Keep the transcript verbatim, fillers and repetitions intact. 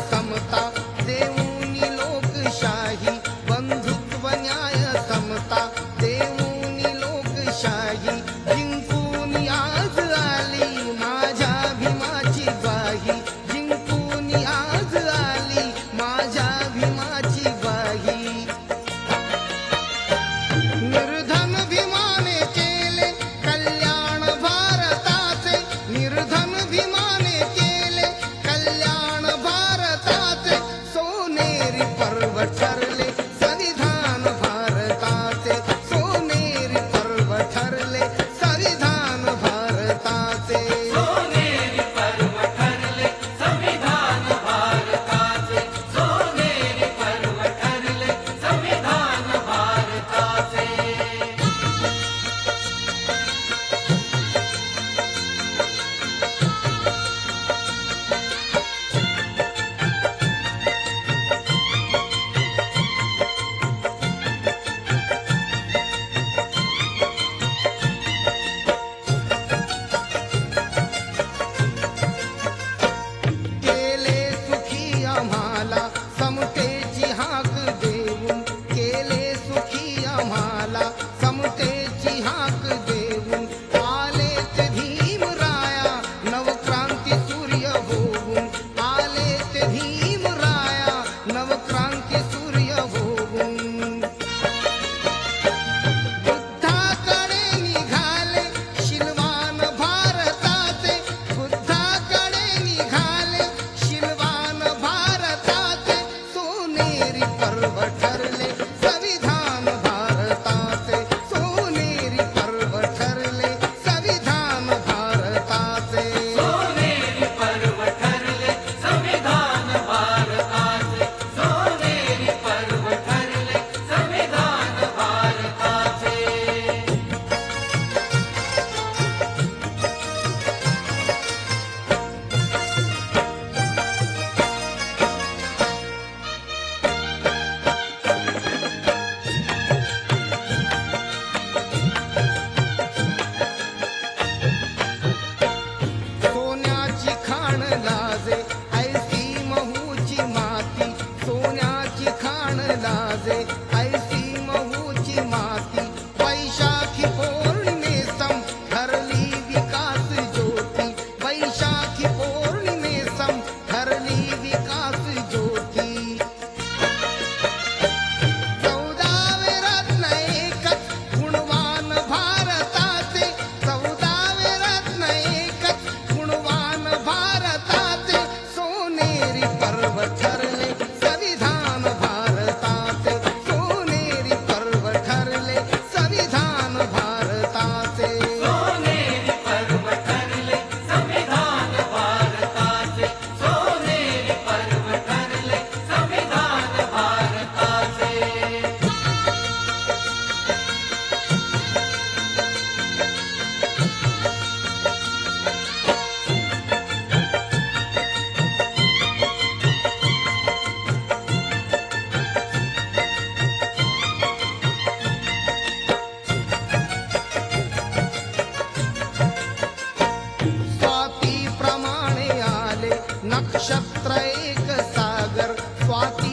समता देऊनी लोकशाही, बंधुत्व न्याय समता देऊनी लोकशाही, जिंकून आज आली माझ्या भीमाची ग्वाही, जिंकून आज आली माझ्या भीमाची ग्वाही. निर्धन भीमाने केले कल्याण भारताचे, निर्धन भीमाने केले कल्याण भारताचे, सोनेरी पर्व ठरले संविधान भारताचे, सोनेरी पर्व ठरले संविधान भारताचे. सोनेरी पर्व ठरले संविधान भारताचे, सोनेरी पर्व ठरले संविधान भारताचे. केले सुखी आम्हाला समतेची हाक देऊन, केले सुखी आम्हाला समतेची हाक देऊन, आले ते भीमराया नवक्रांती सूर्य होऊन, आले ते भीमराया नवक्रांती सूर्य होऊन. बुद्धाकडे निघाले शिलवान भारताचे, बुद्धाकडे निघाले शिलवान भारताचे, सोनेरी पर्व ठरले संविधान भारताचे, सोनेरी पर्व ठरले संविधान भारताचे. सोनेरी पर्व ठरले संविधान भारताचे, सोनेरी पर्व ठरले संविधान भारताचे. सोन्याची खाण लाजे ऐसी महूची माती, सोन्याची खाण लाजे ऐसी महूची माती, वैशाखी पौर्णिमेसम ठरली विकास ज्योती, वैशाखी पौर्णिमेसम ठरली विकास ज्योती. चौदावे रत्न एकच गुणवान भारताचे, चौदावे रत्न एकच गुणवान भारताचे, सोनेरी पर्व ठरले संविधान भारताचे, सोनेरी पर्व ठरले संविधान भारताचे. सोनेरी पर्व ठरले संविधान भारताचे, सोनेरी पर्व ठरले संविधान भारताचे. स्वाती प्रमाणे आले नक्षत्र एक सागर, स्वाती